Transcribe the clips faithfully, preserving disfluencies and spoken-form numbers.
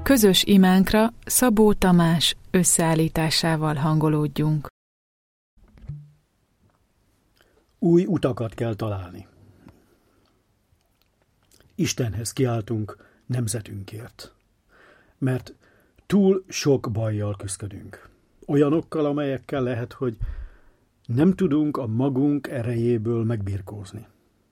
Közös imánkra Szabó Tamás összeállításával hangolódjunk. Új utakat kell találni. Istenhez kiáltunk nemzetünkért, mert túl sok bajjal küszködünk. Olyanokkal, amelyekkel lehet, hogy nem tudunk a magunk erejéből megbirkózni.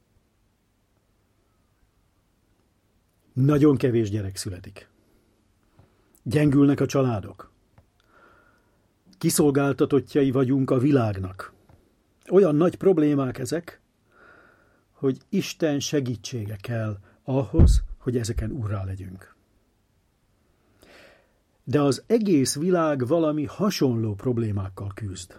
Nagyon kevés gyerek születik. Gyengülnek a családok. Kiszolgáltatottjai vagyunk a világnak. Olyan nagy problémák ezek, hogy Isten segítsége kell ahhoz, hogy ezeken urrá legyünk. De az egész világ valami hasonló problémákkal küzd.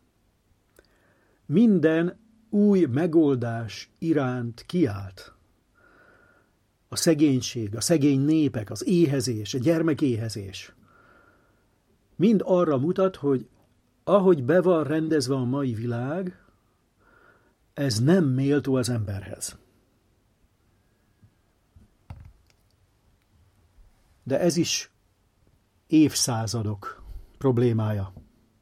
Minden új megoldás iránt kiált. A szegénység, a szegény népek, az éhezés, a gyermekéhezés. Mind arra mutat, hogy ahogy be van rendezve a mai világ, ez nem méltó az emberhez. De ez is évszázadok problémája.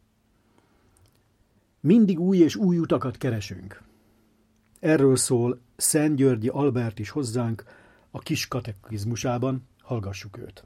Mindig új és új utakat keresünk. Erről szól Szentgyörgyi Albert is hozzánk a kis katekizmusában, hallgassuk őt.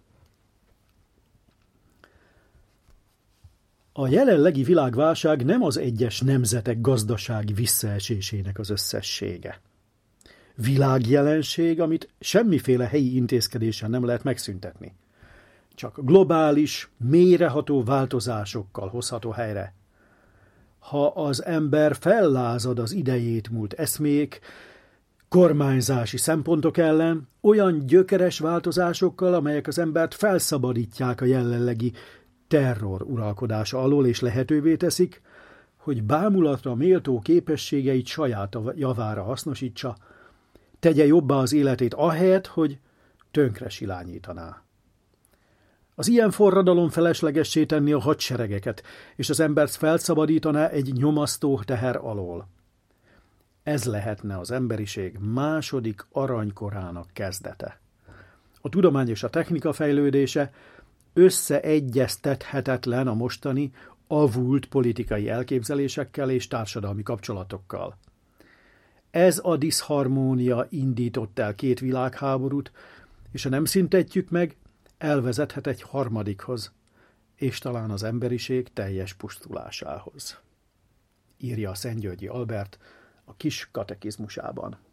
A jelenlegi világválság nem az egyes nemzetek gazdasági visszaesésének az összessége. Világjelenség, amit semmiféle helyi intézkedéssel nem lehet megszüntetni. Csak globális, mélyreható változásokkal hozható helyre. Ha az ember fellázad az idejét múlt eszmék, kormányzási szempontok ellen, olyan gyökeres változásokkal, amelyek az embert felszabadítják a jelenlegi terror uralkodása alól, és lehetővé teszik, hogy bámulatra méltó képességeit saját javára hasznosítsa, tegye jobbá az életét ahelyett, hogy tönkre silányítaná. Az ilyen forradalom feleslegessé tenni a hadseregeket, és az embert felszabadítaná egy nyomasztó teher alól. Ez lehetne az emberiség második aranykorának kezdete. A tudomány és a technika fejlődése összeegyeztethetetlen a mostani avult politikai elképzelésekkel és társadalmi kapcsolatokkal. Ez a diszharmónia indított el két világháborút, és ha nem szüntetjük meg, elvezethet egy harmadikhoz, és talán az emberiség teljes pusztulásához. Írja a Szentgyörgyi Albert a kis katekizmusában.